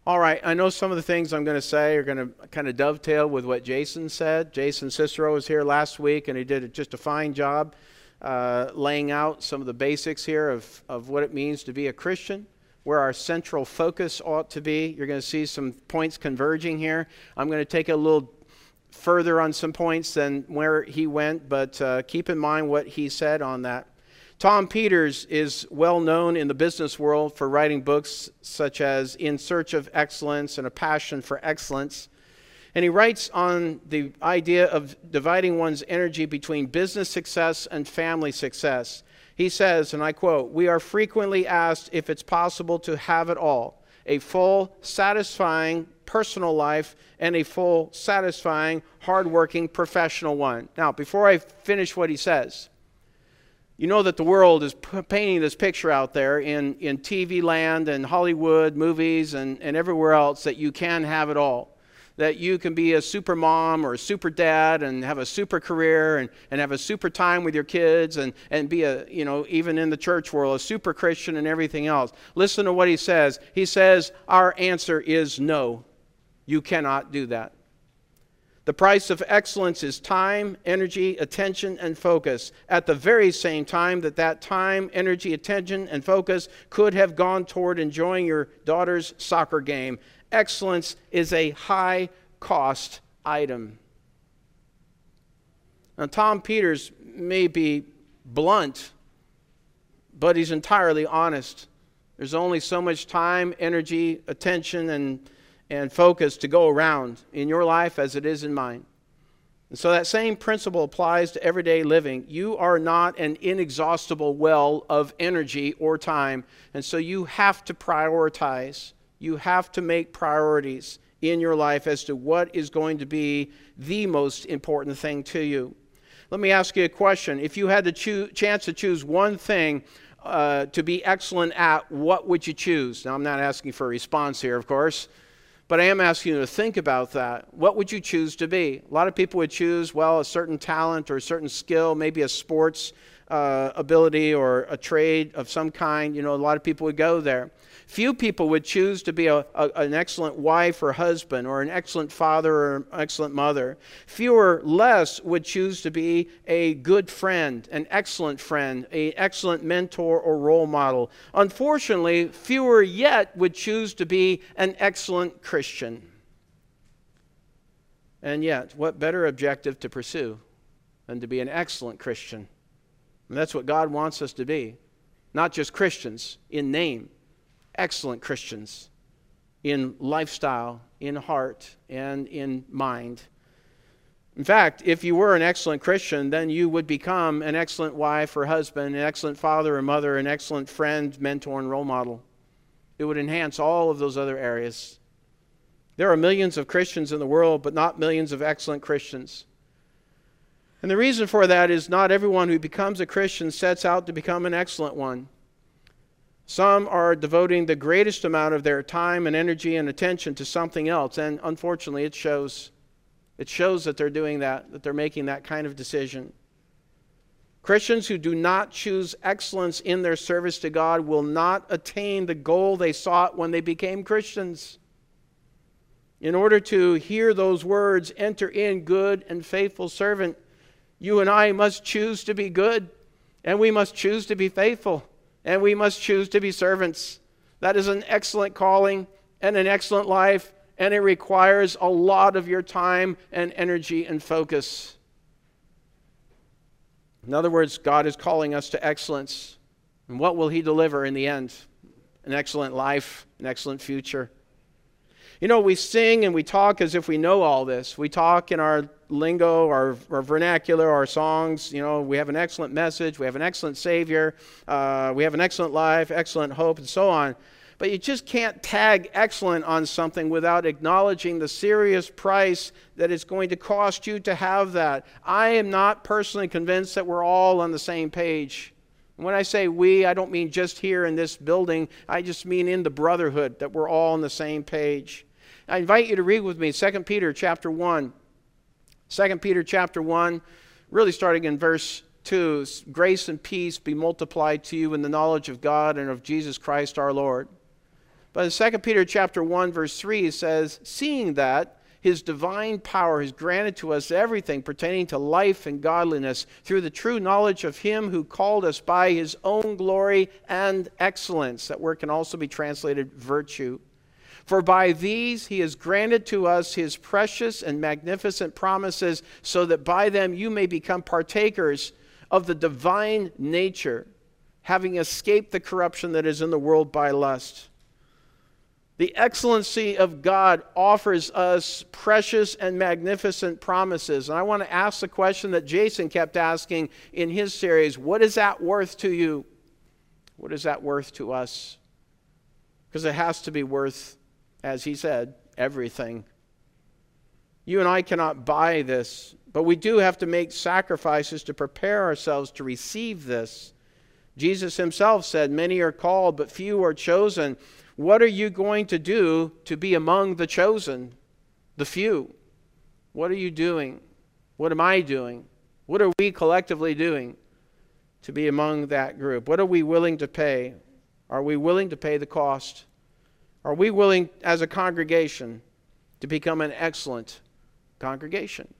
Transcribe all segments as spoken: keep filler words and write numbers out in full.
All right, I know some of the things I'm going to say are going to kind of dovetail with what Jason said. Jason Cicero was here last week, and he did just a fine job uh, laying out some of the basics here of, of what it means to be a Christian, where our central focus ought to be. You're going to see some points converging here. I'm going to take a little further on some points than where he went, but uh, keep in mind what he said on that. Tom Peters is well known in the business world for writing books such as In Search of Excellence and A Passion for Excellence. And he writes on the idea of dividing one's energy between business success and family success. He says, and I quote, "We are frequently asked if it's possible to have it all, a full, satisfying personal life and a full, satisfying, hardworking professional one." Now, before I finish what he says, you know that the world is p- painting this picture out there in, in T V land and Hollywood movies and, and everywhere else that you can have it all. That you can be a super mom or a super dad and have a super career and, and have a super time with your kids and, and be a, you know, even in the church world, a super Christian and everything else. Listen to what he says. He says, our answer is no. You cannot do that. The price of excellence is time, energy, attention, and focus. At the very same time that that time, energy, attention, and focus could have gone toward enjoying your daughter's soccer game. Excellence is a high-cost item. Now, Tom Peters may be blunt, but he's entirely honest. There's only so much time, energy, attention, and and focus to go around in your life as it is in mine. And so that same principle applies to everyday living. You are not an inexhaustible well of energy or time, and so you have to prioritize. You have to make priorities in your life as to what is going to be the most important thing to you. Let me ask you a question. If you had the choo- chance to choose one thing uh, to be excellent at, what would you choose? Now, I'm not asking for a response here, of course, but I am asking you to think about that. What would you choose to be? A lot of people would choose, well, a certain talent or a certain skill, maybe a sports uh, ability or a trade of some kind. You know, a lot of people would go there. Few people would choose to be a, a, an excellent wife or husband or an excellent father or an excellent mother. Fewer, less would choose to be a good friend, an excellent friend, an excellent mentor or role model. Unfortunately, fewer yet would choose to be an excellent Christian. And yet, what better objective to pursue than to be an excellent Christian? And that's what God wants us to be. Not just Christians in name, excellent Christians in lifestyle, in heart, and in mind. In fact, if you were an excellent Christian, then you would become an excellent wife or husband, an excellent father or mother, an excellent friend, mentor, and role model. It would enhance all of those other areas. There are millions of Christians in the world, but not millions of excellent Christians. And the reason for that is not everyone who becomes a Christian sets out to become an excellent one. Some are devoting the greatest amount of their time and energy and attention to something else, and unfortunately it shows. It shows that they're doing that, that they're making that kind of decision. Christians who do not choose excellence in their service to God will not attain the goal they sought when they became Christians. In order to hear those words, "Enter in, good and faithful servant," you and I must choose to be good, and we must choose to be faithful. And we must choose to be servants. That is an excellent calling and an excellent life, and it requires a lot of your time and energy and focus. In other words, God is calling us to excellence. And what will He deliver in the end? An excellent life, an excellent future. You know, we sing and we talk as if we know all this. We talk in our lingo, our, our vernacular, our songs. You know, we have an excellent message. We have an excellent Savior. Uh, we have an excellent life, excellent hope, and so on. But you just can't tag excellent on something without acknowledging the serious price that it's going to cost you to have that. I am not personally convinced that we're all on the same page. When I say we, I don't mean just here in this building. I just mean in the brotherhood, that we're all on the same page. I invite you to read with me Second Peter chapter one. Second Peter chapter one, really starting in verse two. Grace and peace be multiplied to you in the knowledge of God and of Jesus Christ our Lord. But in Second Peter chapter one, verse three, it says, seeing that his divine power has granted to us everything pertaining to life and godliness through the true knowledge of him who called us by his own glory and excellence. That word can also be translated virtue. For by these he has granted to us his precious and magnificent promises, so that by them you may become partakers of the divine nature, having escaped the corruption that is in the world by lust. The excellency of God offers us precious and magnificent promises. And I want to ask the question that Jason kept asking in his series, what is that worth to you? What is that worth to us? Because it has to be worth, as he said, everything. You and I cannot buy this, but we do have to make sacrifices to prepare ourselves to receive this. Jesus himself said, many are called, but few are chosen. What are you going to do to be among the chosen, the few? What are you doing? What am I doing? What are we collectively doing to be among that group? What are we willing to pay? Are we willing to pay the cost? Are we willing as a congregation to become an excellent congregation?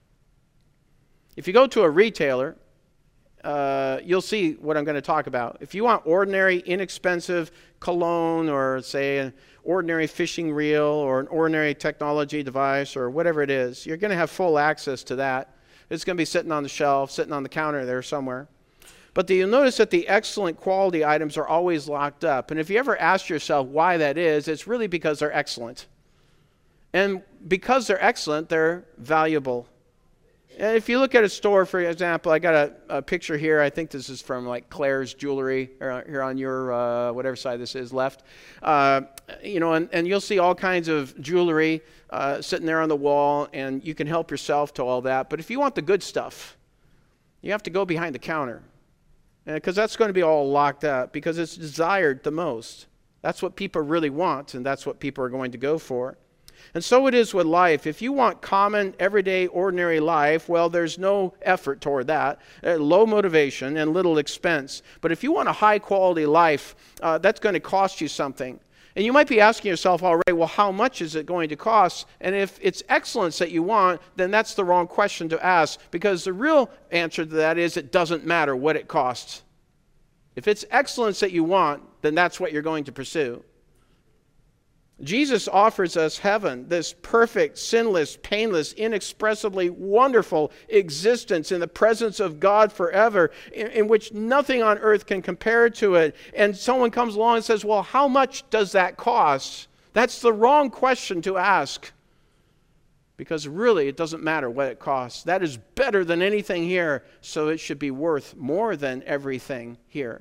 If you go to a retailer, Uh, you'll see what I'm going to talk about. If you want ordinary, inexpensive cologne, or say an ordinary fishing reel, or an ordinary technology device, or whatever it is, you're going to have full access to that. It's going to be sitting on the shelf, sitting on the counter there somewhere. But you'll notice that the excellent quality items are always locked up. And if you ever ask yourself why that is, it's really because they're excellent. And because they're excellent, they're valuable. And if you look at a store, for example, I got a, a picture here. I think this is from like Claire's Jewelry, or here on your, uh, whatever side this is, left. Uh, you know, and, and you'll see all kinds of jewelry uh, sitting there on the wall, and you can help yourself to all that. But if you want the good stuff, you have to go behind the counter, because that's going to be all locked up, because it's desired the most. That's what people really want, and that's what people are going to go for. And so it is with life. If you want common, everyday, ordinary life, well, there's no effort toward that. Uh, low motivation and little expense. But if you want a high-quality life, uh, that's going to cost you something. And you might be asking yourself already, well, how much is it going to cost? And if it's excellence that you want, then that's the wrong question to ask, because the real answer to that is it doesn't matter what it costs. If it's excellence that you want, then that's what you're going to pursue. Jesus offers us heaven, this perfect, sinless, painless, inexpressibly wonderful existence in the presence of God forever, in, in which nothing on earth can compare to it. And someone comes along and says, well, how much does that cost? That's the wrong question to ask, because really it doesn't matter what it costs. That is better than anything here, so it should be worth more than everything here.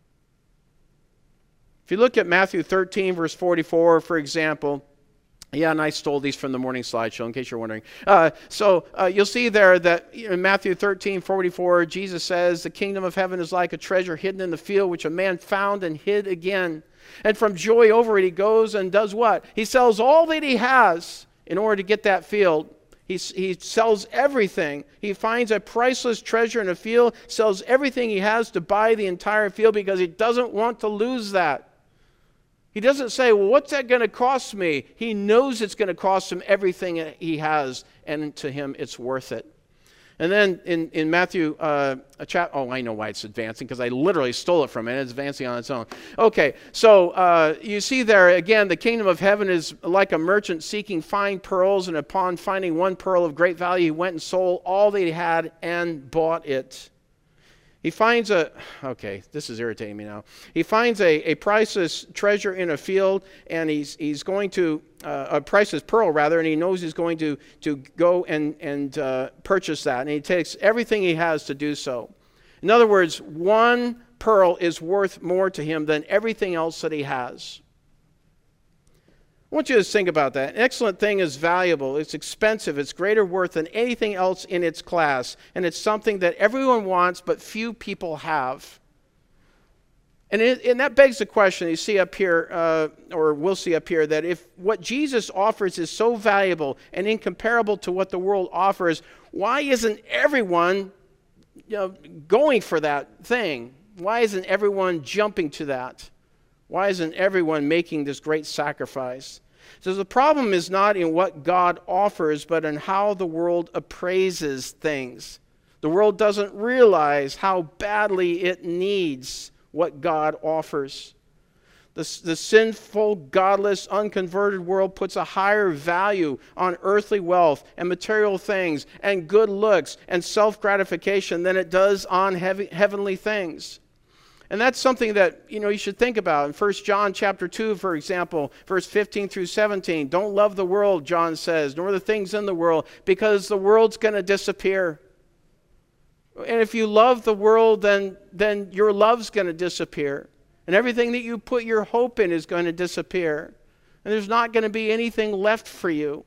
If you look at Matthew thirteen, verse forty-four, for example, yeah, and I stole these from the morning slideshow, in case you're wondering. Uh, so uh, you'll see there that in Matthew thirteen, forty-four, Jesus says, the kingdom of heaven is like a treasure hidden in the field, which a man found and hid again. And from joy over it, he goes and does what? He sells all that he has in order to get that field. He, he sells everything. He finds a priceless treasure in a field, sells everything he has to buy the entire field, because he doesn't want to lose that. He doesn't say, well, what's that going to cost me? He knows it's going to cost him everything he has, and to him it's worth it. And then in, in Matthew, uh, a chap, oh, I know why it's advancing, because I literally stole it from it. It's advancing on its own. Okay, so uh, you see there, again, the kingdom of heaven is like a merchant seeking fine pearls, and upon finding one pearl of great value, he went and sold all that he had and bought it. He finds a, okay, this is irritating me now. He finds a, a priceless treasure in a field, and he's he's going to, uh, a priceless pearl rather, and he knows he's going to, to go and, and uh, purchase that. And he takes everything he has to do so. In other words, one pearl is worth more to him than everything else that he has. I want you to think about that. An excellent thing is valuable, it's expensive, it's greater worth than anything else in its class, and it's something that everyone wants but few people have. And, it, and that begs the question, you see up here, uh, or we'll see up here, that if what Jesus offers is so valuable and incomparable to what the world offers, why isn't everyone, you know, going for that thing? Why isn't everyone jumping to that? Why isn't everyone making this great sacrifice? So the problem is not in what God offers, but in how the world appraises things. The world doesn't realize how badly it needs what God offers. The, the sinful, godless, unconverted world puts a higher value on earthly wealth and material things and good looks and self-gratification than it does on heavy, heavenly things. And that's something that, you know, you should think about. In First John chapter two, for example, verse fifteen through seventeen, don't love the world, John says, nor the things in the world, because the world's going to disappear. And if you love the world, then, then your love's going to disappear. And everything that you put your hope in is going to disappear. And there's not going to be anything left for you.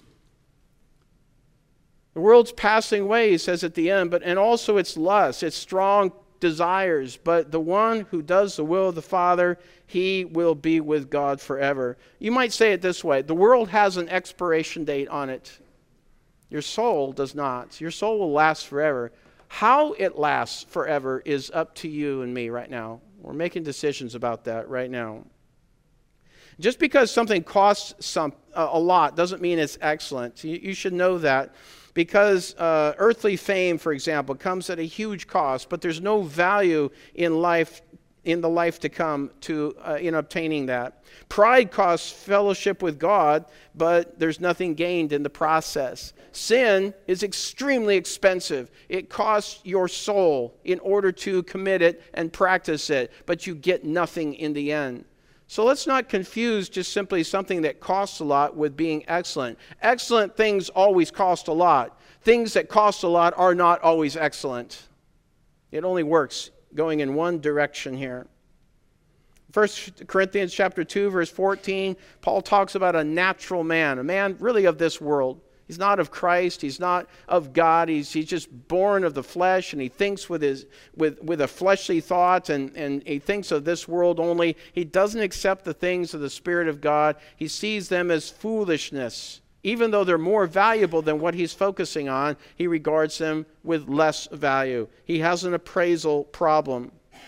The world's passing away, he says at the end, but and also its lust, its strong desires. But the one who does the will of the Father, he will be with God forever. You might say it this way. The world has an expiration date on it. Your soul does not. Your soul will last forever. How it lasts forever is up to you and me right now. We're making decisions about that right now. Just because something costs some, uh, a lot doesn't mean it's excellent. You, you should know that. Because uh, earthly fame, for example, comes at a huge cost, but there's no value in life, in the life to come to uh, in obtaining that. Pride costs fellowship with God, but there's nothing gained in the process. Sin is extremely expensive. It costs your soul in order to commit it and practice it, but you get nothing in the end. So let's not confuse just simply something that costs a lot with being excellent. Excellent things always cost a lot. Things that cost a lot are not always excellent. It only works going in one direction here. First Corinthians chapter two, verse fourteen, Paul talks about a natural man, a man really of this world. He's not of Christ. He's not of God. He's, he's just born of the flesh, and he thinks with his with, with a fleshly thought, and, and he thinks of this world only. He doesn't accept the things of the Spirit of God. He sees them as foolishness. Even though they're more valuable than what he's focusing on, he regards them with less value. He has an appraisal problem.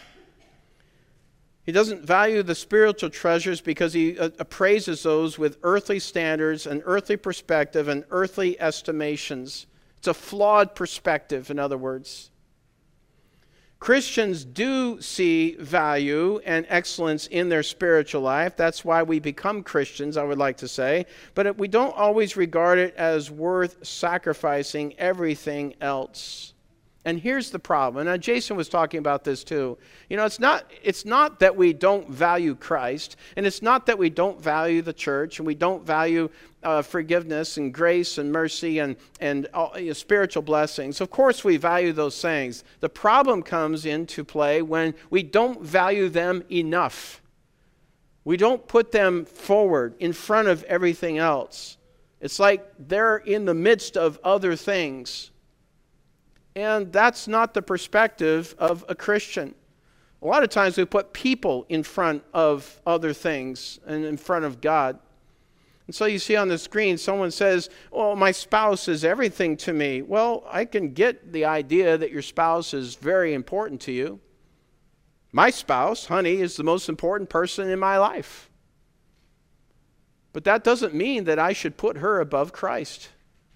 He doesn't value the spiritual treasures because he appraises those with earthly standards, an earthly perspective, and earthly estimations. It's a flawed perspective, in other words. Christians do see value and excellence in their spiritual life. That's why we become Christians, I would like to say. But we don't always regard it as worth sacrificing everything else. And here's the problem. And Jason was talking about this too. You know, it's not, it's not that we don't value Christ, and it's not that we don't value the church, and we don't value uh, forgiveness and grace and mercy and, and uh, you know, spiritual blessings. Of course we value those things. The problem comes into play when we don't value them enough. We don't put them forward in front of everything else. It's like they're in the midst of other things. And that's not the perspective of a Christian. A lot of times we put people in front of other things and in front of God. And so you see on the screen, someone says, oh, my spouse is everything to me. Well, I can get the idea that your spouse is very important to you. My spouse, honey, is the most important person in my life. But that doesn't mean that I should put her above Christ.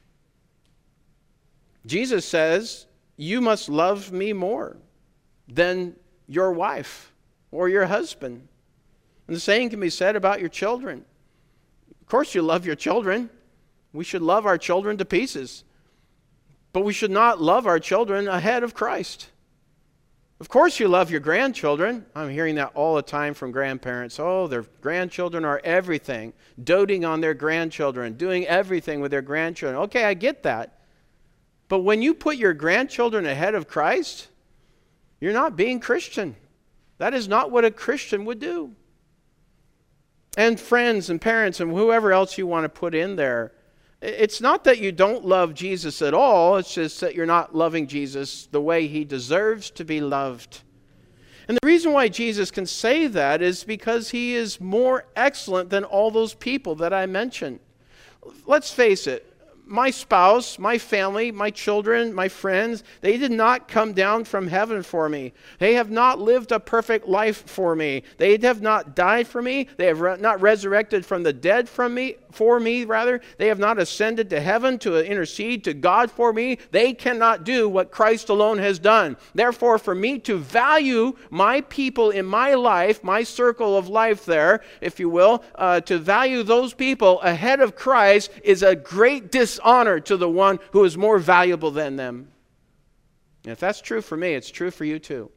Jesus says, you must love me more than your wife or your husband. And the same can be said about your children. Of course you love your children. We should love our children to pieces. But we should not love our children ahead of Christ. Of course you love your grandchildren. I'm hearing that all the time from grandparents. Oh, their grandchildren are everything. Doting on their grandchildren. Doing everything with their grandchildren. Okay, I get that. But when you put your grandchildren ahead of Christ, you're not being Christian. That is not what a Christian would do. And friends and parents and whoever else you want to put in there, it's not that you don't love Jesus at all. It's just that you're not loving Jesus the way he deserves to be loved. And the reason why Jesus can say that is because he is more excellent than all those people that I mentioned. Let's face it. my spouse, my family, my children, my friends, they did not come down from heaven for me. They have not lived a perfect life for me. They have not died for me. They have re- not resurrected from the dead from me, for me, rather. They have not ascended to heaven to intercede to God for me. They cannot do what Christ alone has done. Therefore, for me to value my people in my life, my circle of life there, if you will, uh, to value those people ahead of Christ is a great dishonor to the one who is more valuable than them. And if that's true for me, it's true for you too.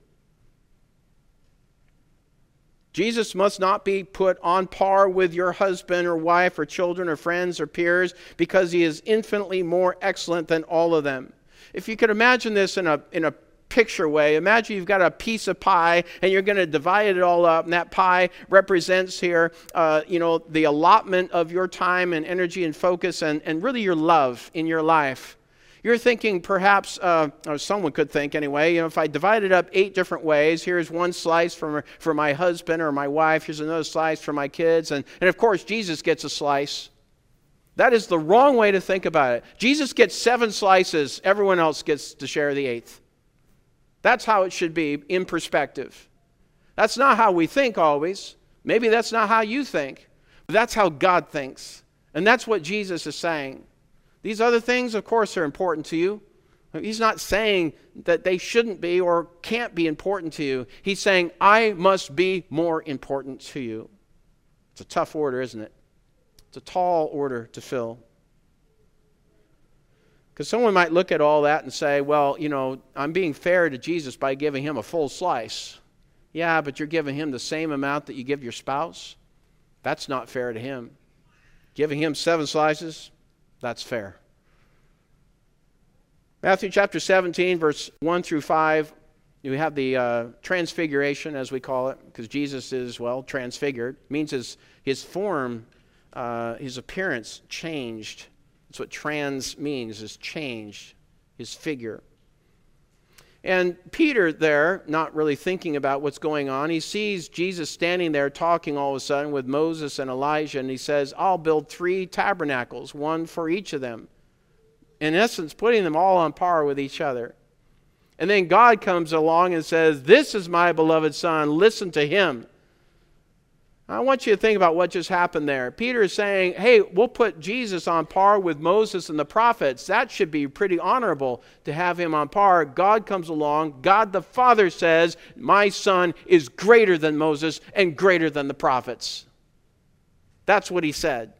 Jesus must not be put on par with your husband or wife or children or friends or peers because he is infinitely more excellent than all of them. If you could imagine this in a, in a picture way, imagine you've got a piece of pie and you're going to divide it all up, and that pie represents here, uh, you know, the allotment of your time and energy and focus and, and really your love in your life. You're thinking perhaps, uh, or someone could think anyway, you know, if I divide it up eight different ways, here's one slice for, for my husband or my wife, here's another slice for my kids, and, and of course Jesus gets a slice. That is the wrong way to think about it. Jesus gets seven slices, everyone else gets to share the eighth. That's how it should be in perspective. That's not how we think always. Maybe that's not how you think. But that's how God thinks. And that's what Jesus is saying. These other things, of course, are important to you. He's not saying that they shouldn't be or can't be important to you. He's saying, I must be more important to you. It's a tough order, isn't it? It's a tall order to fill. Because someone might look at all that and say, well, you know, I'm being fair to Jesus by giving him a full slice. Yeah, but you're giving him the same amount that you give your spouse? That's not fair to him. Giving him seven slices? That's fair. Matthew chapter seventeen, verse one through five, you have the uh, transfiguration, as we call it, because Jesus is, well, transfigured. It means his, his form, uh, his appearance changed. That's what trans means, is changed, his figure. And Peter there, not really thinking about what's going on, he sees Jesus standing there talking all of a sudden with Moses and Elijah, and he says, I'll build three tabernacles, one for each of them. In essence, putting them all on par with each other. And then God comes along and says, this is my beloved Son, listen to him. I want you to think about what just happened there. Peter is saying, hey, we'll put Jesus on par with Moses and the prophets. That should be pretty honorable to have him on par. God comes along. God the Father says, my Son is greater than Moses and greater than the prophets. That's what he said.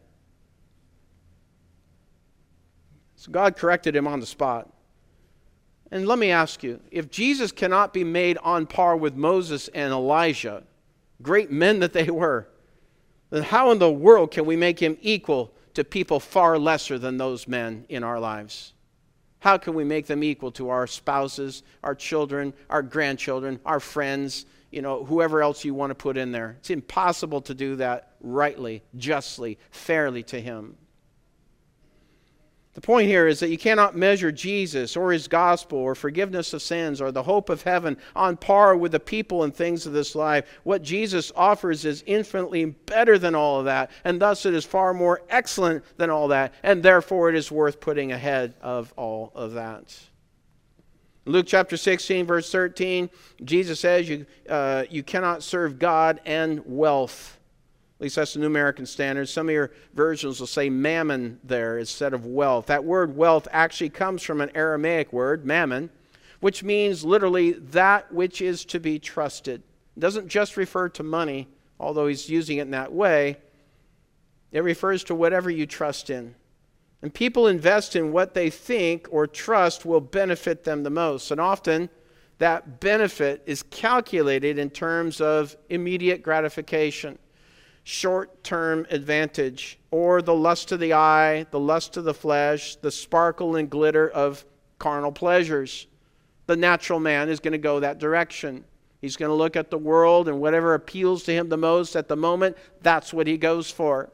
So God corrected him on the spot. And let me ask you, if Jesus cannot be made on par with Moses and Elijah, great men that they were, then how in the world can we make him equal to people far lesser than those men in our lives? How can we make them equal to our spouses, our children, our grandchildren, our friends, you know, whoever else you want to put in there? It's impossible to do that rightly, justly, fairly to him. The point here is that you cannot measure Jesus or his gospel or forgiveness of sins or the hope of heaven on par with the people and things of this life. What Jesus offers is infinitely better than all of that, and thus it is far more excellent than all that, and therefore it is worth putting ahead of all of that. Luke chapter sixteen, verse thirteen, Jesus says you, uh, you cannot serve God and wealth. At least that's the New American Standard. Some of your versions will say mammon there instead of wealth. That word wealth actually comes from an Aramaic word, mammon, which means literally that which is to be trusted. It doesn't just refer to money, although he's using it in that way. It refers to whatever you trust in. And people invest in what they think or trust will benefit them the most. And often that benefit is calculated in terms of immediate gratification, short-term advantage, or the lust of the eye, the lust of the flesh, the sparkle and glitter of carnal pleasures. The natural man is going to go that direction. He's going to look at the world, and whatever appeals to him the most at the moment, that's what he goes for.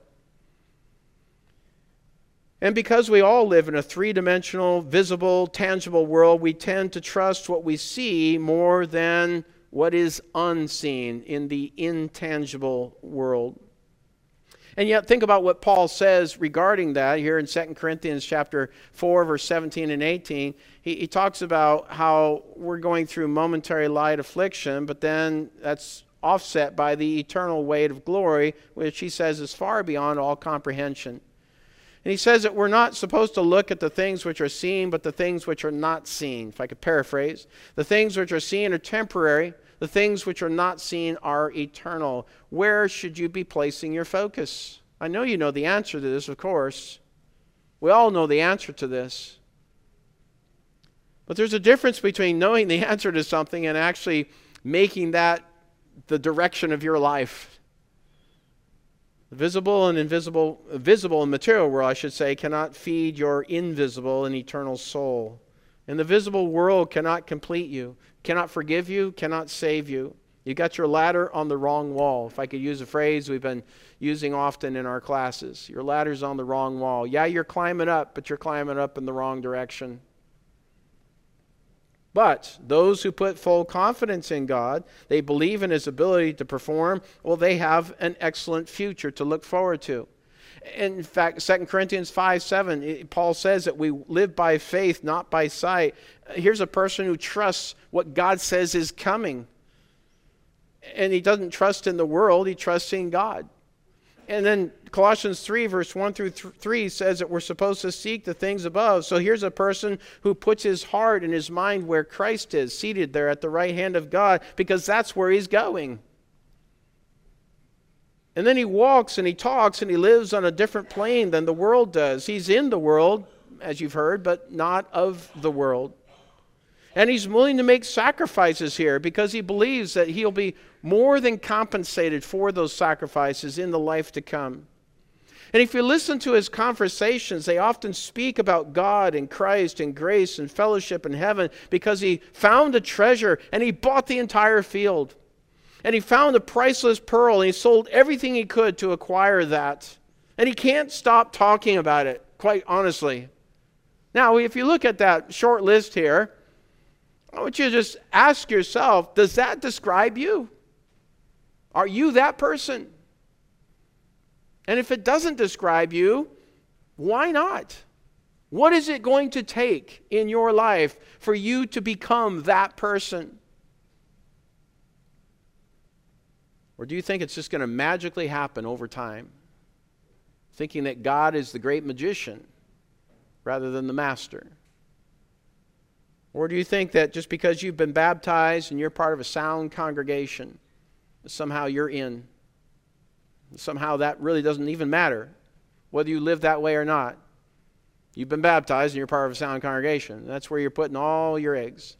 And because we all live in a three-dimensional, visible, tangible world, we tend to trust what we see more than what is unseen in the intangible world. And yet think about what Paul says regarding that here in Second Corinthians chapter four, verse seventeen and eighteen. He, he talks about how we're going through momentary light affliction, but then that's offset by the eternal weight of glory, which he says is far beyond all comprehension. And he says that we're not supposed to look at the things which are seen, but the things which are not seen. If I could paraphrase, the things which are seen are temporary. The things which are not seen are eternal. Where should you be placing your focus? I know you know the answer to this, of course. We all know the answer to this. But there's a difference between knowing the answer to something and actually making that the direction of your life. The visible and invisible, visible and material world, I should say, cannot feed your invisible and eternal soul. And the visible world cannot complete you, cannot forgive you, cannot save you. You got your ladder on the wrong wall. If I could use a phrase we've been using often in our classes. Your ladder's on the wrong wall. Yeah, you're climbing up, but you're climbing up in the wrong direction. But those who put full confidence in God, they believe in His ability to perform, well, they have an excellent future to look forward to. In fact, Second Corinthians five seven, Paul says that we live by faith, not by sight. Here's a person who trusts what God says is coming. And he doesn't trust in the world, he trusts in God. And then Colossians three, verse one through three says that we're supposed to seek the things above. So here's a person who puts his heart and his mind where Christ is, seated there at the right hand of God, because that's where he's going. And then he walks and he talks and he lives on a different plane than the world does. He's in the world, as you've heard, but not of the world. And he's willing to make sacrifices here because he believes that he'll be more than compensated for those sacrifices in the life to come. And if you listen to his conversations, they often speak about God and Christ and grace and fellowship in heaven because he found a treasure and he bought the entire field. And he found a priceless pearl and he sold everything he could to acquire that. And he can't stop talking about it, quite honestly. Now, if you look at that short list here, I want you to just ask yourself, does that describe you? Are you that person? And if it doesn't describe you, why not? What is it going to take in your life for you to become that person? Or do you think it's just going to magically happen over time? Thinking that God is the great magician rather than the master? Or do you think that just because you've been baptized and you're part of a sound congregation, somehow you're in? Somehow that really doesn't even matter, whether you live that way or not. You've been baptized and you're part of a sound congregation. That's where you're putting all your eggs.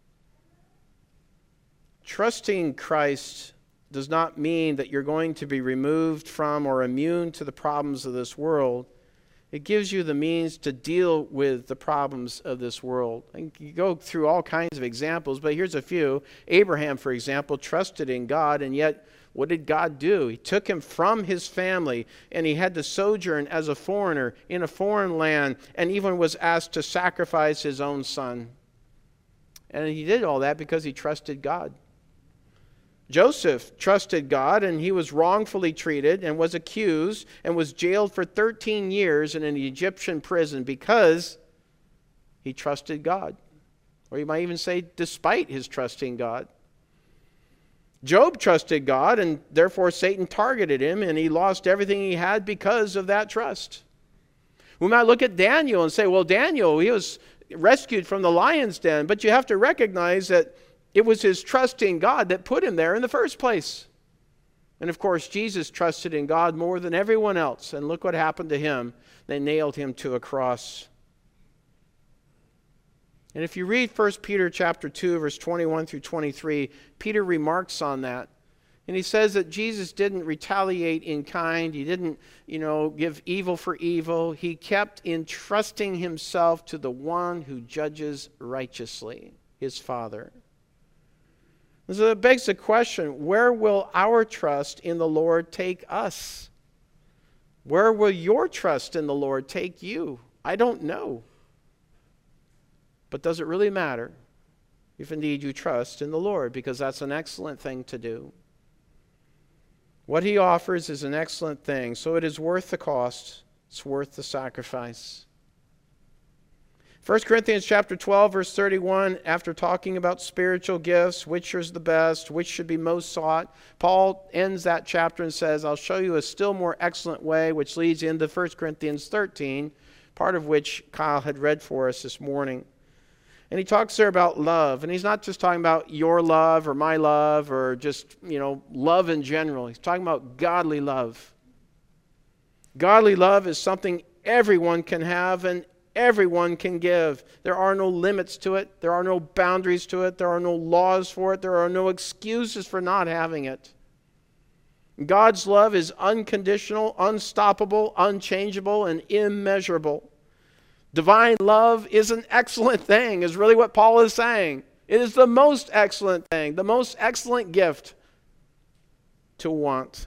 Trusting Christ does not mean that you're going to be removed from or immune to the problems of this world. It gives you the means to deal with the problems of this world. And you go through all kinds of examples, but here's a few. Abraham, for example, trusted in God, and yet what did God do? He took him from his family, and he had to sojourn as a foreigner in a foreign land, and even was asked to sacrifice his own son. And he did all that because he trusted God. Joseph trusted God, and he was wrongfully treated and was accused and was jailed for thirteen years in an Egyptian prison because he trusted God. Or you might even say despite his trusting God. Job trusted God, and therefore Satan targeted him, and he lost everything he had because of that trust. We might look at Daniel and say, well, Daniel, he was rescued from the lion's den, but you have to recognize that it was his trust in God that put him there in the first place. And of course, Jesus trusted in God more than everyone else. And look what happened to him. They nailed him to a cross. And if you read First Peter chapter two, verse twenty-one through twenty-three, Peter remarks on that. And he says that Jesus didn't retaliate in kind. He didn't, you know, give evil for evil. He kept entrusting himself to the one who judges righteously, his Father. So it begs the question, where will our trust in the Lord take us? Where will your trust in the Lord take you? I don't know. But does it really matter if indeed you trust in the Lord? Because that's an excellent thing to do. What he offers is an excellent thing, so it is worth the cost. It's worth the sacrifice. First Corinthians chapter twelve, verse thirty-one, after talking about spiritual gifts, which is the best, which should be most sought, Paul ends that chapter and says, I'll show you a still more excellent way, which leads into First Corinthians thirteen, part of which Kyle had read for us this morning. And he talks there about love. And he's not just talking about your love or my love or just, you know, love in general. He's talking about godly love. Godly love is something everyone can have and everyone can give. There are no limits to it. There are no boundaries to it. There are no laws for it. There are no excuses for not having it. God's love is unconditional, unstoppable, unchangeable, and immeasurable. Divine love is an excellent thing, is really what Paul is saying. It is the most excellent thing, the most excellent gift to want.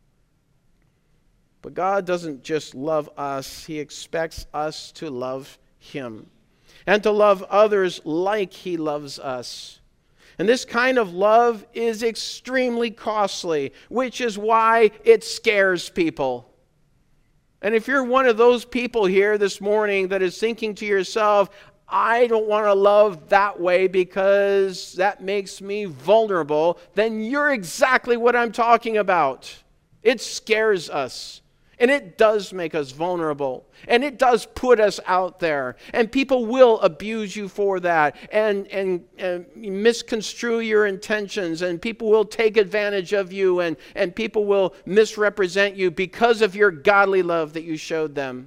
But God doesn't just love us, He expects us to love Him and to love others like He loves us. And this kind of love is extremely costly, which is why it scares people. And if you're one of those people here this morning that is thinking to yourself, I don't want to love that way because that makes me vulnerable, then you're exactly what I'm talking about. It scares us. And it does make us vulnerable. And it does put us out there. And people will abuse you for that and, and, and misconstrue your intentions. And people will take advantage of you. And, and people will misrepresent you because of your godly love that you showed them.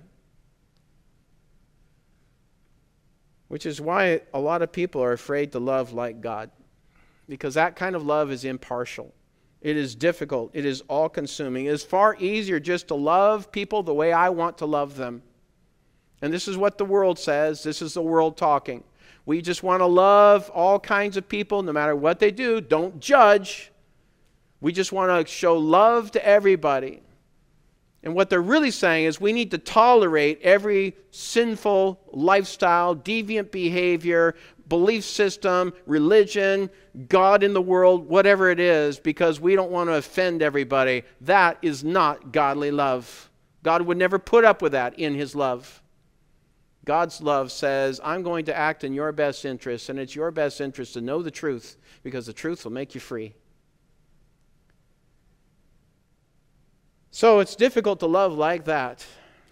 Which is why a lot of people are afraid to love like God. Because that kind of love is impartial. It is difficult. It is all-consuming. It is far easier just to love people the way I want to love them. And this is what the world says. This is the world talking. We just want to love all kinds of people no matter what they do. Don't judge. We just want to show love to everybody. And what they're really saying is we need to tolerate every sinful lifestyle, deviant behavior, belief system, religion, God in the world, whatever it is, because we don't want to offend everybody. That is not godly love. God would never put up with that in His love. God's love says, I'm going to act in your best interest, and it's your best interest to know the truth, because the truth will make you free. So it's difficult to love like that,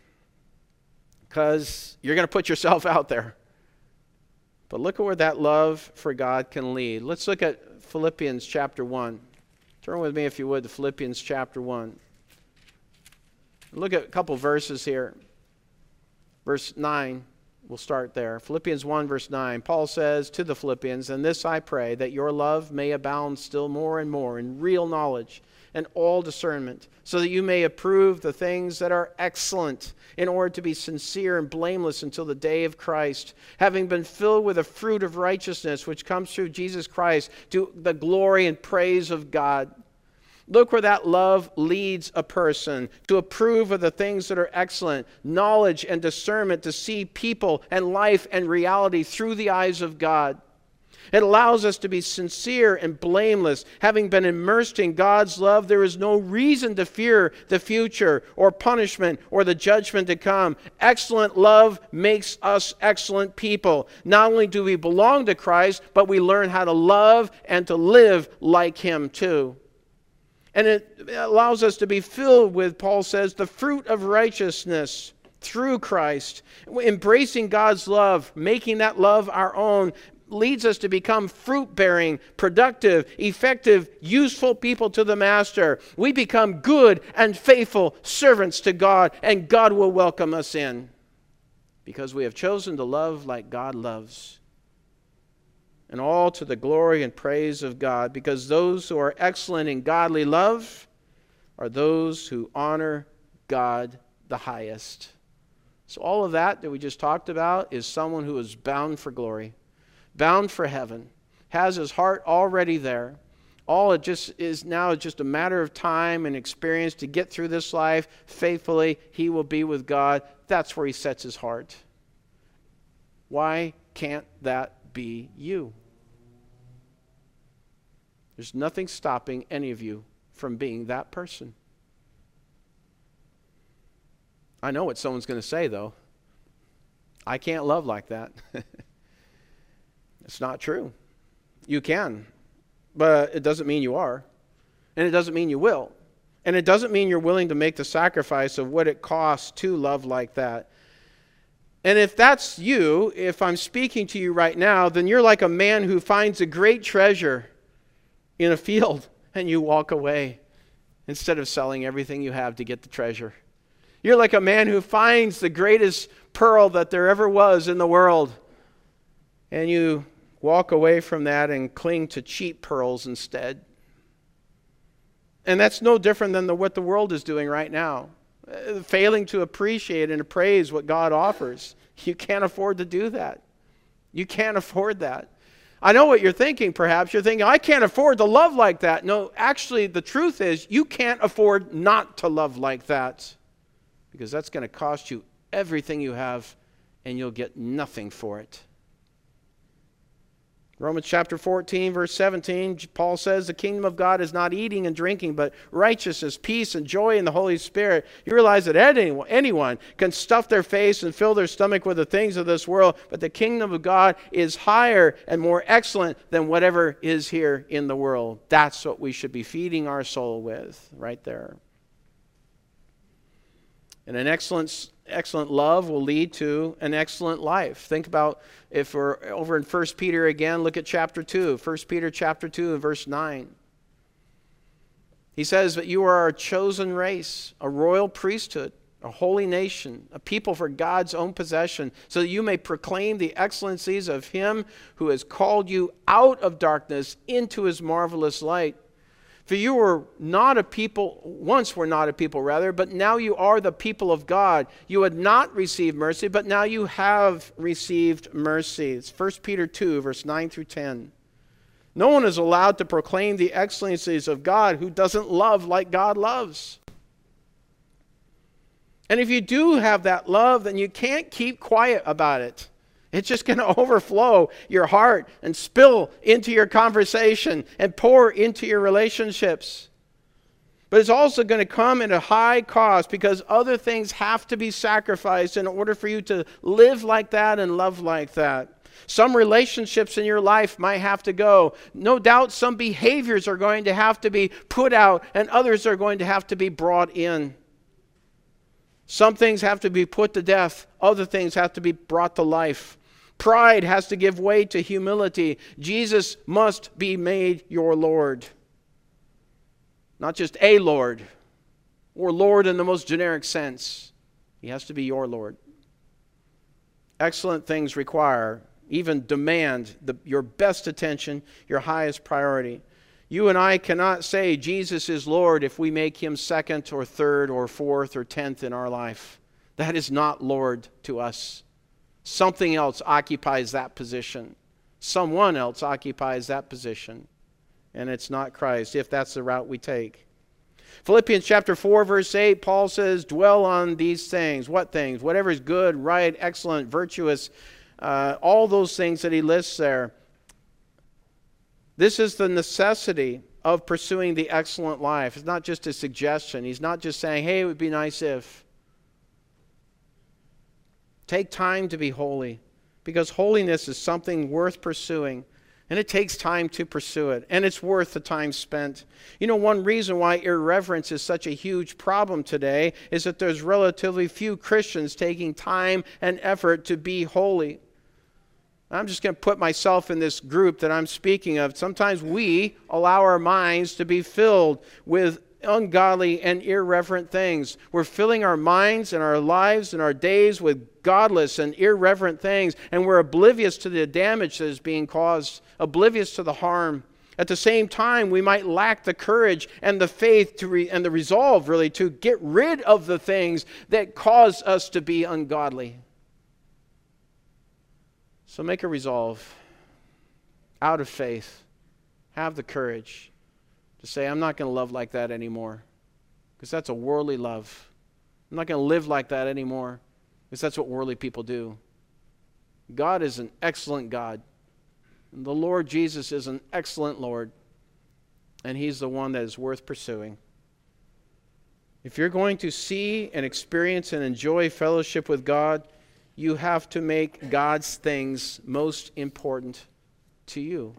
because you're going to put yourself out there. But look at where that love for God can lead. Let's look at Philippians chapter one. Turn with me, if you would, to Philippians chapter one. Look at a couple verses here. Verse nine, we'll start there. Philippians one, verse nine. Paul says to the Philippians, and this I pray, that your love may abound still more and more in real knowledge and all discernment, so that you may approve the things that are excellent, in order to be sincere and blameless until the day of Christ, having been filled with the fruit of righteousness which comes through Jesus Christ, to the glory and praise of God. Look where that love leads a person to approve of the things that are excellent, knowledge and discernment to see people and life and reality through the eyes of God. It allows us to be sincere and blameless. Having been immersed in God's love, there is no reason to fear the future or punishment or the judgment to come. Excellent love makes us excellent people. Not only do we belong to Christ, but we learn how to love and to live like Him too. And it allows us to be filled with, Paul says, the fruit of righteousness through Christ. Embracing God's love, making that love our own, leads us to become fruit-bearing, productive, effective, useful people to the Master. We become good and faithful servants to God, and God will welcome us in because we have chosen to love like God loves. And all to the glory and praise of God, because those who are excellent in godly love are those who honor God the highest. So all of that that we just talked about is someone who is bound for glory, bound for heaven, has his heart already there. All it just is now is just a matter of time and experience to get through this life faithfully. He will be with God. That's where he sets his heart. Why can't that be you? There's nothing stopping any of you from being that person. I know what someone's going to say, though. I can't love like that. It's not true. You can, but it doesn't mean you are. And it doesn't mean you will. And it doesn't mean you're willing to make the sacrifice of what it costs to love like that. And if that's you, if I'm speaking to you right now, then you're like a man who finds a great treasure in a field and you walk away instead of selling everything you have to get the treasure. You're like a man who finds the greatest pearl that there ever was in the world, and you walk away from that and cling to cheap pearls instead. And that's no different than the, what the world is doing right now, uh, failing to appreciate and appraise what God offers. You can't afford to do that. You can't afford that. I know what you're thinking, perhaps. You're thinking, I can't afford to love like that. No, actually, the truth is you can't afford not to love like that, because that's going to cost you everything you have, and you'll get nothing for it. Romans chapter fourteen, verse seventeen, Paul says, the kingdom of God is not eating and drinking, but righteousness, peace, and joy in the Holy Spirit. You realize that anyone, anyone can stuff their face and fill their stomach with the things of this world, but the kingdom of God is higher and more excellent than whatever is here in the world. That's what we should be feeding our soul with, right there. And an excellent, excellent love will lead to an excellent life. Think about, if we're over in First Peter again, look at chapter two. First Peter chapter two and verse nine. He says that you are a chosen race, a royal priesthood, a holy nation, a people for God's own possession, so that you may proclaim the excellencies of Him who has called you out of darkness into His marvelous light. For you were not a people, once were not a people rather, but now you are the people of God. You had not received mercy, but now you have received mercy. It's First Peter two, verse nine through ten. No one is allowed to proclaim the excellencies of God who doesn't love like God loves. And if you do have that love, then you can't keep quiet about it. It's just going to overflow your heart and spill into your conversation and pour into your relationships. But it's also going to come at a high cost, because other things have to be sacrificed in order for you to live like that and love like that. Some relationships in your life might have to go. No doubt some behaviors are going to have to be put out, and others are going to have to be brought in. Some things have to be put to death. Other things have to be brought to life. Pride has to give way to humility. Jesus must be made your Lord. Not just a Lord, or Lord in the most generic sense. He has to be your Lord. Excellent things require, even demand, the, your best attention, your highest priority. You and I cannot say Jesus is Lord if we make Him second or third or fourth or tenth in our life. That is not Lord to us. Something else occupies that position. Someone else occupies that position. And it's not Christ, if that's the route we take. Philippians chapter four, verse eight, Paul says, dwell on these things. What things? Whatever is good, right, excellent, virtuous, uh, all those things that he lists there. This is the necessity of pursuing the excellent life. It's not just a suggestion. He's not just saying, hey, it would be nice if. Take time to be holy, because holiness is something worth pursuing, and it takes time to pursue it, and it's worth the time spent. You know, one reason why irreverence is such a huge problem today is that there's relatively few Christians taking time and effort to be holy. I'm just going to put myself in this group that I'm speaking of. Sometimes we allow our minds to be filled with ungodly and irreverent things. We're filling our minds and our lives and our days with godless and irreverent things, and we're oblivious to the damage that is being caused, oblivious to the harm. At the same time, we might lack the courage and the faith to re- and the resolve, really, to get rid of the things that cause us to be ungodly. So make a resolve out of faith. Have the courage to say, I'm not going to love like that anymore, because that's a worldly love. I'm not going to live like that anymore, because that's what worldly people do. God is an excellent God. And the Lord Jesus is an excellent Lord. and He's the one that is worth pursuing. If you're going to see and experience and enjoy fellowship with God, you have to make God's things most important to you.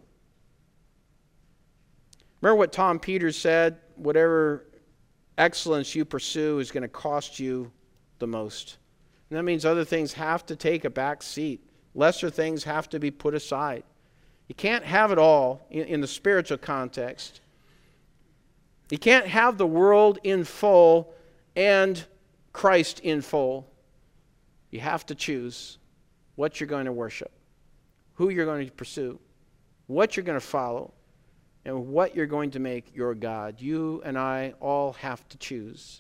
Remember what Tom Peters said, whatever excellence you pursue is going to cost you the most. And that means other things have to take a back seat. Lesser things have to be put aside. You can't have it all in, in the spiritual context. You can't have the world in full and Christ in full. You have to choose what you're going to worship, who you're going to pursue, what you're going to follow, and what you're going to make your God. You and I all have to choose.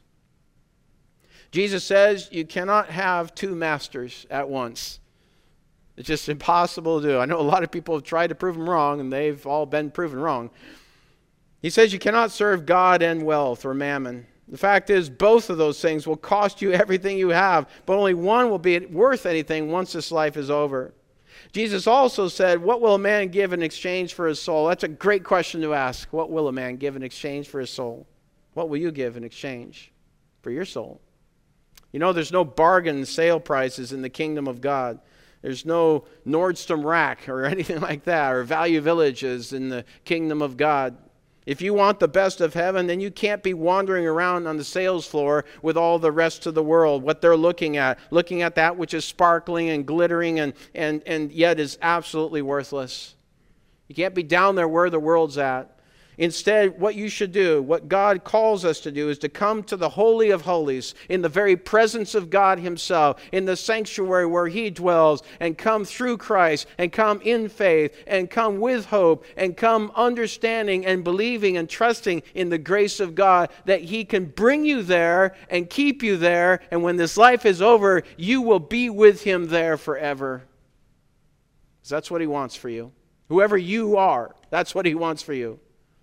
Jesus says you cannot have two masters at once. It's just impossible to do. I know a lot of people have tried to prove him wrong, and they've all been proven wrong. He says you cannot serve God and wealth or mammon. The fact is, both of those things will cost you everything you have, but only one will be worth anything once this life is over. Jesus also said, what will a man give in exchange for his soul? That's a great question to ask. What will a man give in exchange for his soul? What will you give in exchange for your soul? You know, there's no bargain sale prices in the kingdom of God. There's no Nordstrom Rack or anything like that, or Value Villages in the kingdom of God. If you want the best of heaven, then you can't be wandering around on the sales floor with all the rest of the world, what they're looking at, looking at that which is sparkling and glittering and, and, and yet is absolutely worthless. You can't be down there where the world's at. Instead, what you should do, what God calls us to do, is to come to the Holy of Holies, in the very presence of God Himself, in the sanctuary where He dwells, and come through Christ, and come in faith, and come with hope, and come understanding and believing and trusting in the grace of God, that He can bring you there and keep you there, and when this life is over, you will be with Him there forever. Because that's what He wants for you. Whoever you are, that's what He wants for you.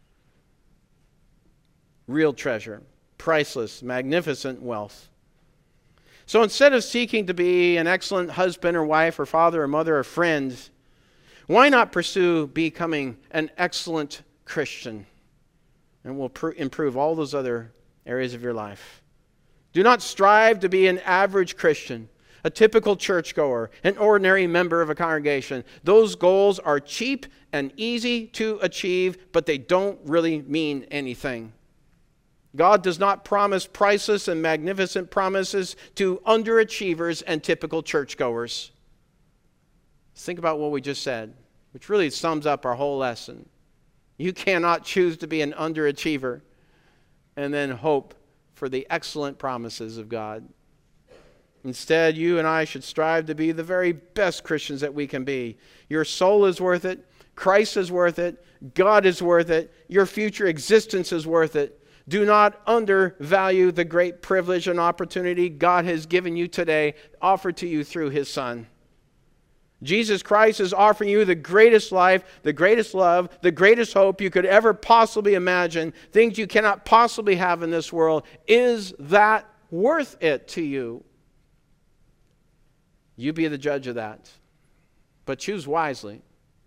Real treasure, priceless, magnificent wealth. So instead of seeking to be an excellent husband or wife or father or mother or friend, why not pursue becoming an excellent Christian? And will pr- improve all those other areas of your life. Do not strive to be an average Christian, a typical churchgoer, an ordinary member of a congregation. Those goals are cheap and easy to achieve, but they don't really mean anything. God does not promise priceless and magnificent promises to underachievers and typical churchgoers. Think about what we just said, which really sums up our whole lesson. You cannot choose to be an underachiever and then hope for the excellent promises of God. Instead, you and I should strive to be the very best Christians that we can be. Your soul is worth it. Christ is worth it. God is worth it. Your future existence is worth it. Do not undervalue the great privilege and opportunity God has given you today, offered to you through His Son. Jesus Christ is offering you the greatest life, the greatest love, the greatest hope you could ever possibly imagine, things you cannot possibly have in this world. Is that worth it to you? You be the judge of that. But choose wisely.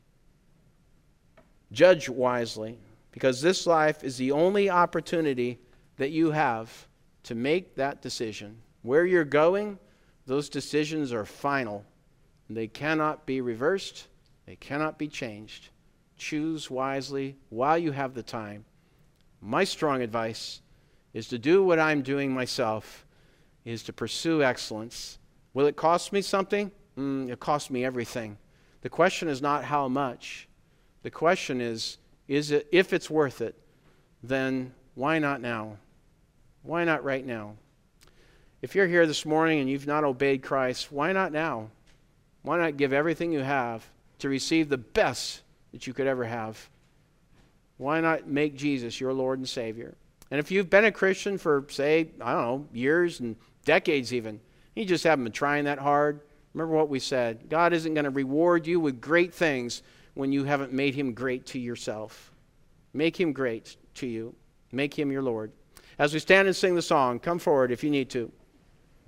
Judge wisely. Because this life is the only opportunity that you have to make that decision. Where you're going, those decisions are final. They cannot be reversed. They cannot be changed. Choose wisely while you have the time. My strong advice is to do what I'm doing myself, is to pursue excellence. Will it cost me something? Mm, it costs me everything. The question is not how much. The question is, Is it, if it's worth it, then why not now? Why not right now? If you're here this morning and you've not obeyed Christ, why not now? Why not give everything you have to receive the best that you could ever have? Why not make Jesus your Lord and Savior? And if you've been a Christian for, say, I don't know, years and decades even, you just haven't been trying that hard, remember what we said. God isn't going to reward you with great things when you haven't made Him great to yourself. Make Him great to you. Make Him your Lord. As we stand and sing the song, come forward if you need to.